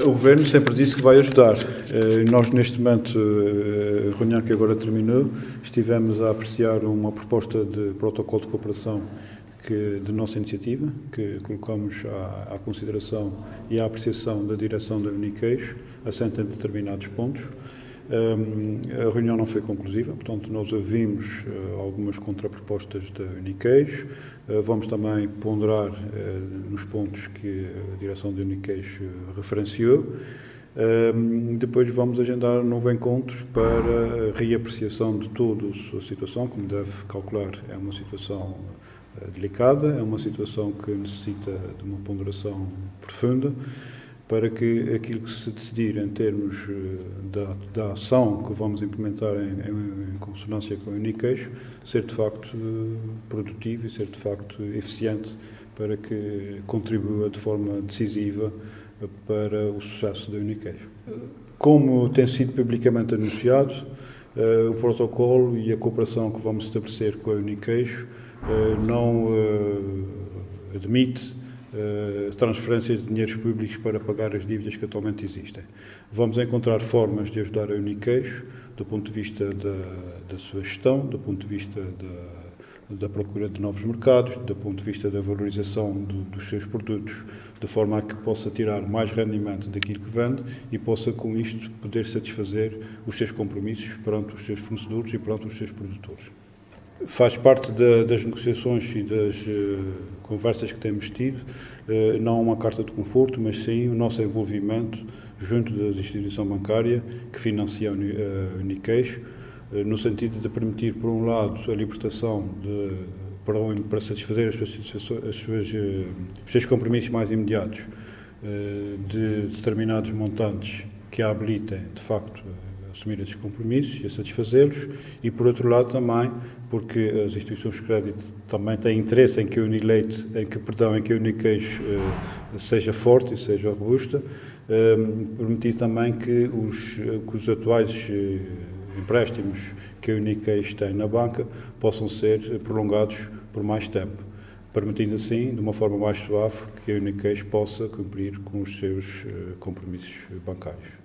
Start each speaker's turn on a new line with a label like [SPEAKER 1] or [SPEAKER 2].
[SPEAKER 1] O Governo sempre disse que vai ajudar. Nós, neste momento, a reunião que agora terminou, estivemos a apreciar uma proposta de protocolo de cooperação de nossa iniciativa, que colocamos à consideração e à apreciação da direção da Uniqueixo, assenta em determinados pontos. A reunião não foi conclusiva, portanto, nós ouvimos algumas contrapropostas da Uniqueixo. Vamos também ponderar nos pontos que a direção da Uniqueixo referenciou. Depois vamos agendar um novo encontro para a reapreciação de toda a situação. Como deve calcular, é uma situação delicada, é uma situação que necessita de uma ponderação profunda, para que aquilo que se decidir em termos da ação que vamos implementar em consonância com a Uniqueixo, ser de facto produtivo e ser de facto eficiente, para que contribua de forma decisiva para o sucesso da Uniqueixo. Como tem sido publicamente anunciado, o protocolo e a cooperação que vamos estabelecer com a Uniqueixo não admite transferências de dinheiros públicos para pagar as dívidas que atualmente existem. Vamos encontrar formas de ajudar a Uniqueixo do ponto de vista da sua gestão, do ponto de vista da procura de novos mercados, do ponto de vista da valorização dos seus produtos, de forma a que possa tirar mais rendimento daquilo que vende e possa, com isto, poder satisfazer os seus compromissos perante os seus fornecedores e perante os seus produtores. Faz parte das negociações e das conversas que temos tido, não uma carta de conforto, mas sim o nosso envolvimento junto da instituição bancária que financia a Uniqueixo, no sentido de permitir, por um lado, a libertação para satisfazer os seus compromissos mais imediatos de determinados montantes que a habilitem, de facto, a assumir esses compromissos e a satisfazê-los, e, por outro lado, também porque as instituições de crédito também têm interesse em que a Uniqueixo seja forte e seja robusta, permitir também que os atuais empréstimos que a Uniqueixo tem na banca possam ser prolongados por mais tempo, permitindo assim, de uma forma mais suave, que a Uniqueixo possa cumprir com os seus compromissos bancários.